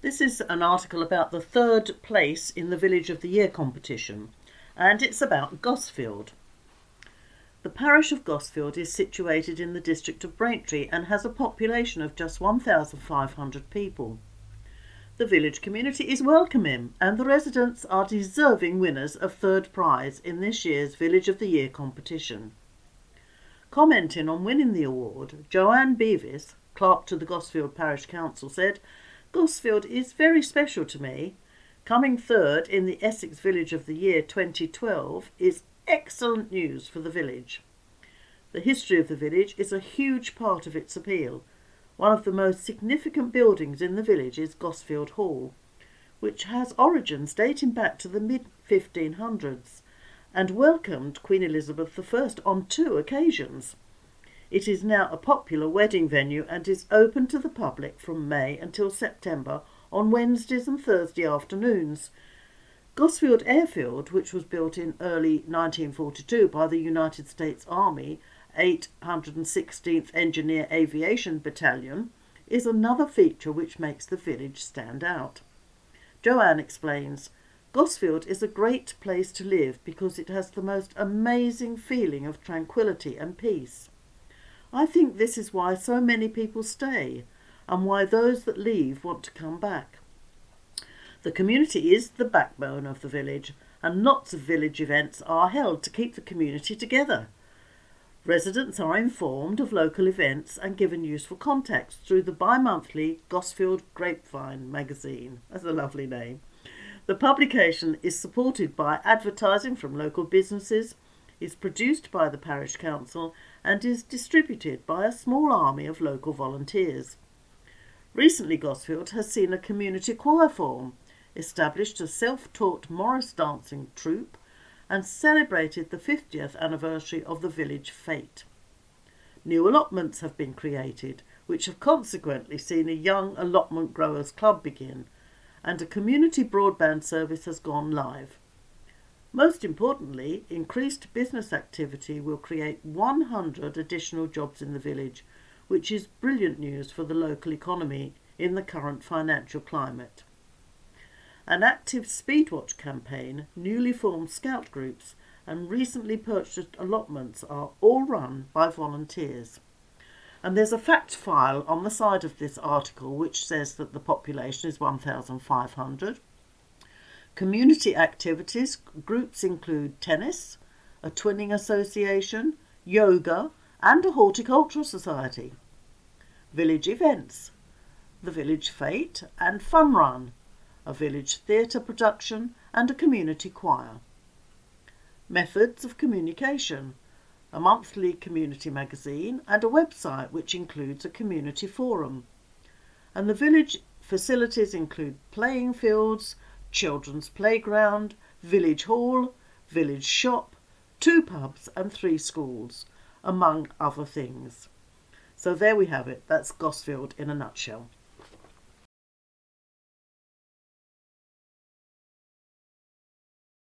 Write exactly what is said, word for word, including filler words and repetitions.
This is an article about the third place in the Village of the Year competition, and it's about Gosfield. The parish of Gosfield is situated in the district of Braintree and has a population of just one thousand five hundred people. The village community is welcoming, and the residents are deserving winners of third prize in this year's Village of the Year competition. Commenting on winning the award, Joanne Beavis, clerk to the Gosfield Parish Council, said, "Gosfield is very special to me. Coming third in the Essex Village of the Year twenty twelve is excellent news for the village. The history of the village is a huge part of its appeal. One of the most significant buildings in the village is Gosfield Hall, which has origins dating back to the mid fifteen hundreds and welcomed Queen Elizabeth the First on two occasions. It is now a popular wedding venue and is open to the public from May until September on Wednesdays and Thursday afternoons. Gosfield Airfield, which was built in early nineteen forty-two by the United States Army eight hundred sixteenth Engineer Aviation Battalion, is another feature which makes the village stand out." Joanne explains, "Gosfield is a great place to live because it has the most amazing feeling of tranquility and peace. I think this is why so many people stay and why those that leave want to come back. The community is the backbone of the village, and lots of village events are held to keep the community together. Residents are informed of local events and given useful contacts through the bi-monthly Gosfield Grapevine magazine." That's a lovely name. The publication is supported by advertising from local businesses, is produced by the parish council, and is distributed by a small army of local volunteers. Recently, Gosfield has seen a community choir form, established a self-taught Morris dancing troupe, and celebrated the fiftieth anniversary of the village fete. New allotments have been created, which have consequently seen a young allotment growers club begin, and a community broadband service has gone live. Most importantly, increased business activity will create one hundred additional jobs in the village, which is brilliant news for the local economy in the current financial climate. An active Speedwatch campaign, newly formed scout groups, and recently purchased allotments are all run by volunteers. And there's a fact file on the side of this article which says that the population is one thousand five hundred. Community activities groups include tennis, a twinning association, yoga, and a horticultural society. Village events, the village fete and fun run, a village theatre production, and a community choir. Methods of communication, a monthly community magazine and a website which includes a community forum. And the village facilities include playing fields, children's playground, village hall, village shop, two pubs and three schools, among other things. So there we have it. That's Gosfield in a nutshell.